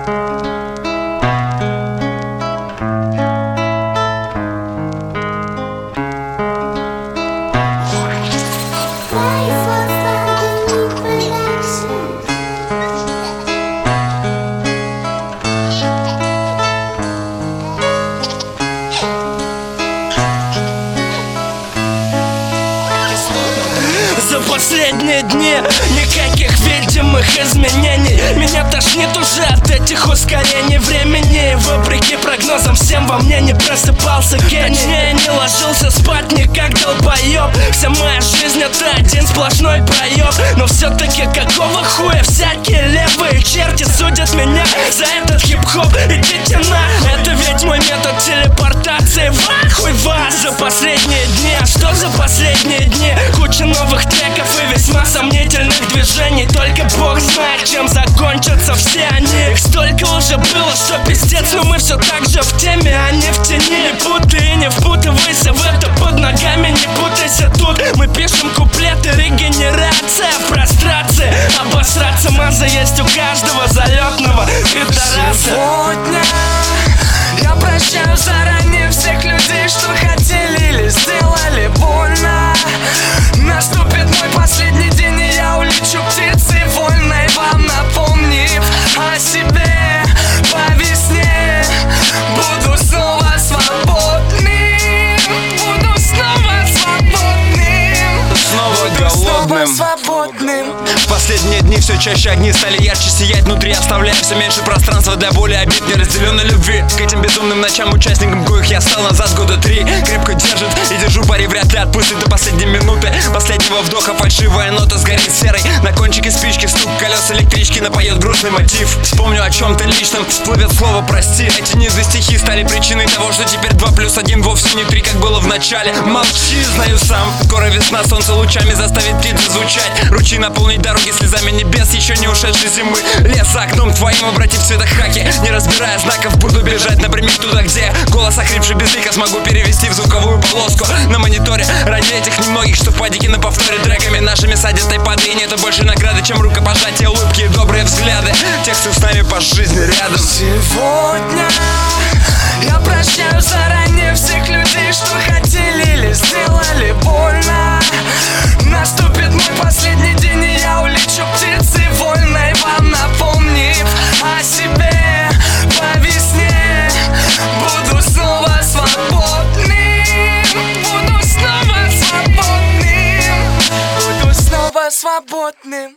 За последние дни никаких видимых изменений. Меня тошнит уже от этих ускорений времени. Вопреки прогнозам всем во мне не просыпался гений. Точнее, не ложился спать никак долбоёб. Вся моя жизнь это один сплошной проеб. Но все-таки какого хуя всякие левые черти судят меня за этот хип-хоп? Идите нахуй, это ведь мой метод телепортации. В ахуй вас за последние дни. А что за последние дни? Куча новых треков и весьма сомнительных движений. Только Бог знает, чем закончатся все они. Их столько уже было, что пиздец. Но мы все так же в теме, а не в тени. Не путай и не впутывайся в это под ногами. Не путайся тут, мы пишем куплеты. Регенерация в прострации. Обосраться маза есть у каждого залетного пидораса. Сегодня я прощаю заранее всех людей, что хотели или сделали больно. Наступит мой последний день, и я улечу птицей вольной, вам напомнив о себе по весне. Буду снова свободным, буду снова свободным, снова голодным, свободным. В последние дни все чаще огни стали ярче сиять внутри, оставляя все меньше пространства для боли, обид, неразделенной любви. К этим безумным ночам, участником коих я стал назад года 3. Крепко держит и держу пари, вряд ли отпустит до последней минуты. Последнего вдоха фальшивая нота сгорит серой. На кончике спички стук колес электрички напоет грустный мотив. Вспомню о чем-то личном, всплывет слово прости. Эти низы стихи стали причиной того, что теперь 2 + 1 вовсе не 3, как было в начале. Молчи, знаю сам, скоро весна, солнце лучами заставит птиц звучать. Ручьи наполнить дороги слезами небес еще не ушедшей зимы. Лес за окном твоим обратив в цветах хаки. Не разбирая знаков, буду бежать напрямик туда, где голос охрипший безлико смогу перевести в звуковую полоску на мониторе. Ради этих немногих, что падики на повторе треками нашими садят айпады. И нету больше награды, чем рукопожатие, улыбки и добрые взгляды тех, кто с нами по жизни рядом. Сегодня я прощаю заранее всех людей, что хотели или сделали больно. Наступит мой последний день, и я улечу птицей вольной, вам напомнив о себе по весне. Буду снова свободным, буду снова свободным, буду снова свободным.